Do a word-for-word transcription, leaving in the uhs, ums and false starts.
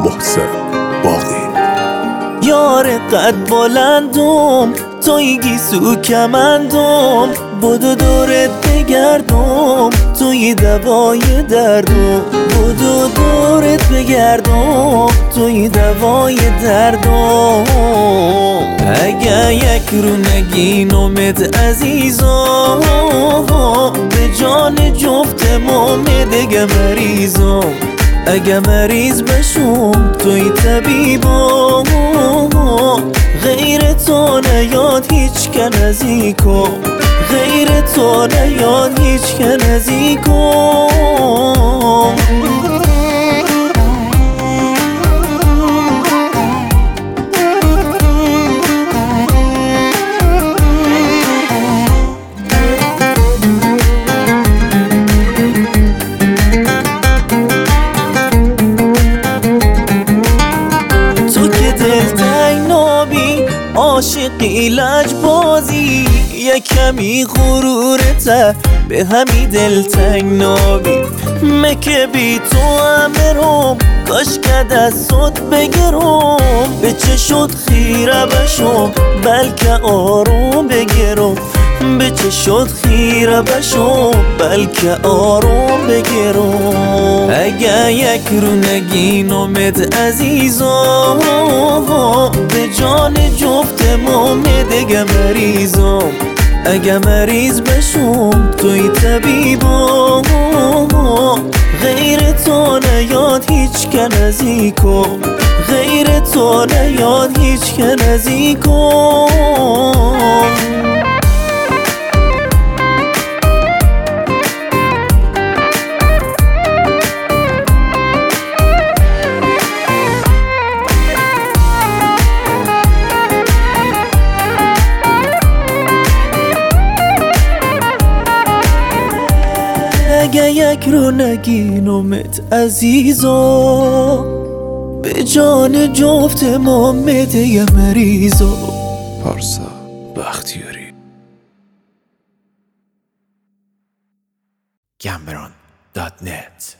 محسن باقی. یار قد بلندم توی گیسو کمندم، بدو دورت بگردم توی دوای دردم، بدو دورت بگردم توی دوای دردم. اگه یک رو نگینمت عزیزم، به جان جفتمون دیگه مریضم. اگه مریض بشم توی طبیبم، غیر تو نیاد هیچ که نزدیکم، غیر تو نیاد هیچ که نزدیکم. عاشقی لجبازی یه کمی غرورته، به همی دل تنگ نابی. مکه بی تو امرم کاش که دستت بگیرم، به چه شد خیره بشم بلکه آروم بگیرم، به چه شد خیره بشم بلکه آروم بگیرم. اگه یک رو نگینمت عزیزم، به جان جفتمون دیگه مریضم. اگه مریض بشم توی طبیبم، غیر تو نیاد هیچ که نزدیکم، غیر تو نیاد هیچ که نزدیکم. اگه یک رو نگینمت عزیزم، به جان جفت مامده مریضم. پارسا بختیاری. گمبران دات نت